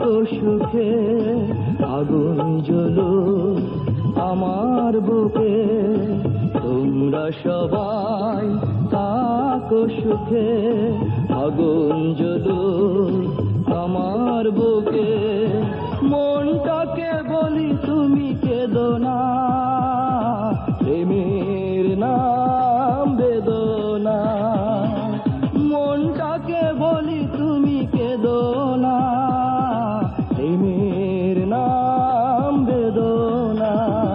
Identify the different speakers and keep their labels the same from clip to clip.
Speaker 1: সুখে আগুন জ্বলুক আমার বুকে, তোমরা সবাই থাকো সুখে আগুন জ্বলুক আমার বুকে। মনটাকে বলি তুমি কেঁদো না, প্রেমের নাম বেদনা। মনটাকে বলি তুমি কেঁদো না, প্রেমের নাম বেদনা।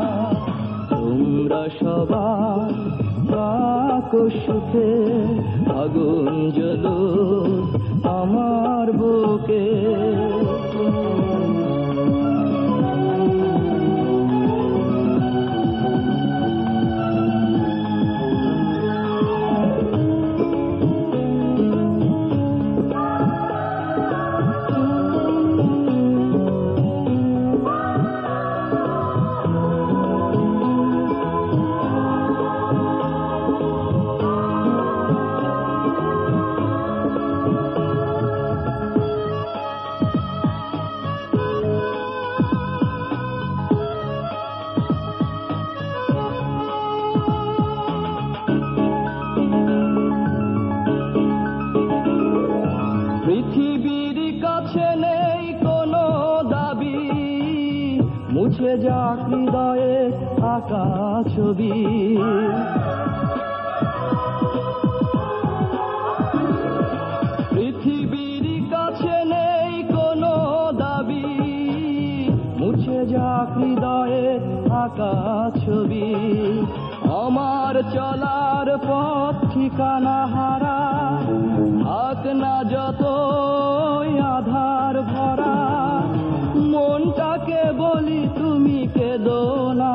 Speaker 1: তোমরা সবাই থাকো সুখে আগুন জ্বলুক আমার বুকে। পৃথিবীর কাছে নেই কোনো দাবি, মুছে যাক হৃদয়ে আঁকা ছবি। পৃথিবীর কাছে নেই কোনো দাবি, মুছে যাক হৃদয়ে আঁকা ছবি। আমার চলার পথ ঠিকানা হারা, থাক না যতই আধার ভরা। মনটাকে বলি তুমি কেঁদো না,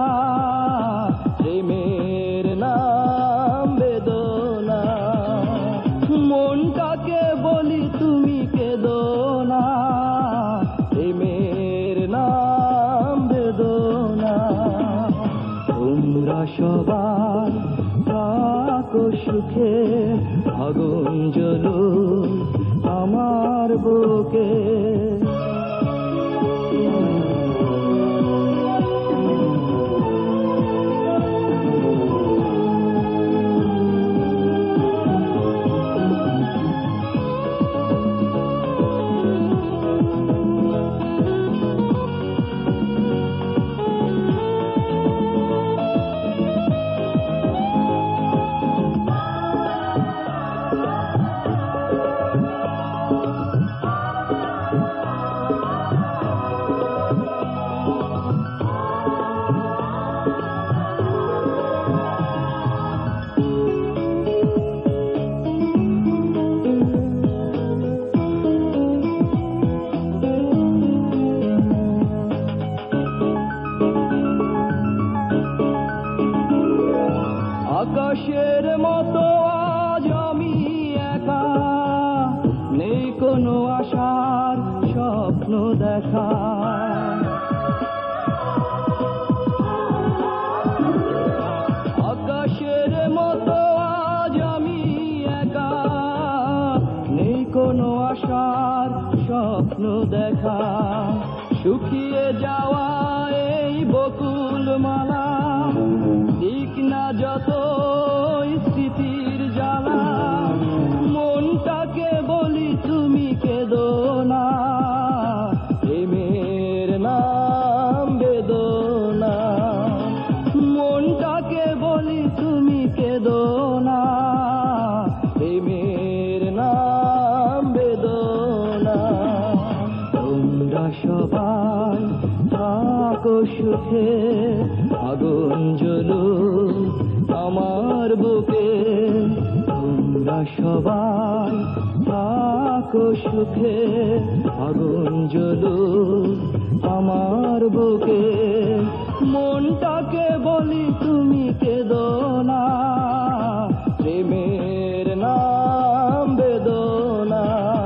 Speaker 1: প্রেমের নাম বেদনা। মনটাকে বলি তুমি কেঁদো না, প্রেমের নাম বেদনা। তোমরা সবাই থাকো সুখে আগুন জ্বলুক আমার বুকে। আকাশের মতো আজ আমি একা, নেই কোনো আশার স্বপ্ন দেখা। আকাশের মতো আজ আমি একা, নেই কোনো আশার স্বপ্ন দেখা। শুকিয়ে যাওয়া এই বকুল মালা, ঠিক না যত স্মৃতির জ্বালা। মনটাকে বলি তুমি কেঁদো না, প্রেমের নাম বেদনা। মনটাকে বলি তুমি কেঁদো না, প্রেমের নাম বেদনা। তোমরা সবাই থাকো সুখে আগুন জ্বলুক আমার বুকে। তোমরা সবাই থাকো সুখে আগুন জ্বলুক আমার বুকে। মনটাকে বলি তুমি কেঁদো না, প্রেমের নাম বেদনা।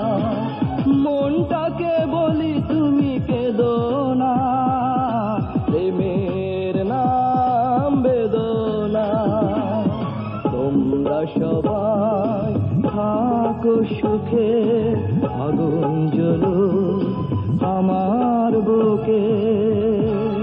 Speaker 1: মনটাকে বলি তুমি কেঁদো না, প্রেমের নাম বেদনা। তোমরা সবাই থাকো সুখে আগুন জ্বলো আমার বুকে।